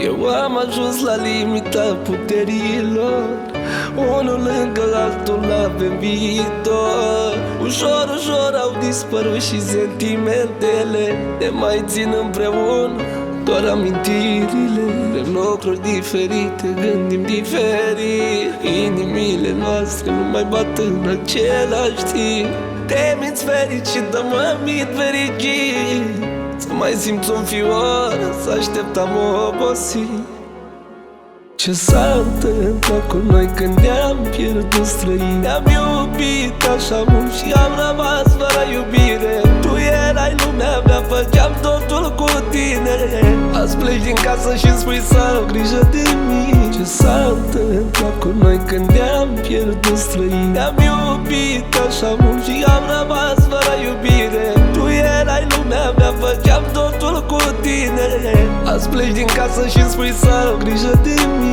Eu am ajuns la limita puterilor, unul lângă altul avem viitor. Ușor, ușor au dispărut și sentimentele, ne mai țin împreună doar amintirile. Vrem lucruri diferite, gândim diferit, inimile noastre nu mai bat în același timp. Te minți fericit, dar mă mint fericit, să mai simți un fior, să așteptam obosit. Ce s-a întâmplat cu noi când ne-am pierdut străini? Ne-am iubit așa mult și am rămas fără iubire. Tu erai lumea mea, făceam totul cu tine. Azi pleci din casă și-mi spui să au grijă de mine. Ce s-a întâmplat cu noi când ne-am pierdut străini? Ne-am iubit așa mult și am rămas fără iubire. Tu erai lumea mea, făceam totul cu tine. Azi pleci din casă și-mi spui să au grijă de mine.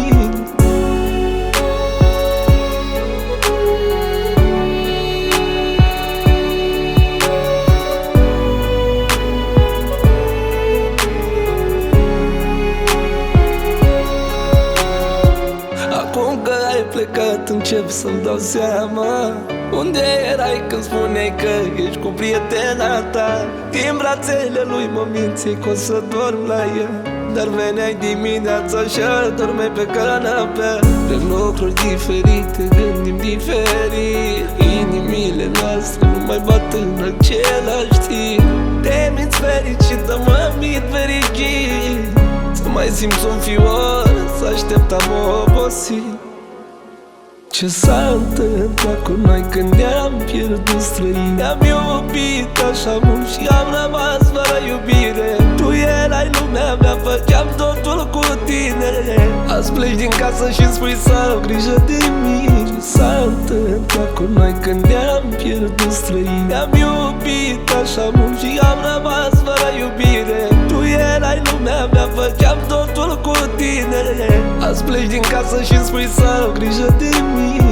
Acum că ai plecat încep să-mi dau seama unde erai când spuneai că ești cu prietena ta. Din brațele lui mă mințeai că o să dorm la ea, dar veneai dimineața și dormeai pe canapea. Vrem lucruri diferite, gândim diferit, inimile noastre nu mai bat în același timp. Te minți fericit, dar mă mint fericit, să mai simți un fior, să așteptam obosit. Ce s-a întâmplat cu noi când ne-am pierdut străini? Ne-am iubit așa mult și am rămas fără iubire. Tu erai lumea mea, făceam totul cu tine. Azi pleci din casă și-mi spui să au grijă de mine. Ce s-a întâmplat cu noi când ne-am pierdut străini? Ne-am iubit așa mult și am rămas fără iubire. Tu erai lumea mea, făceam totul cu tine. Azi pleci din casă și-mi spui să au grijă de mine.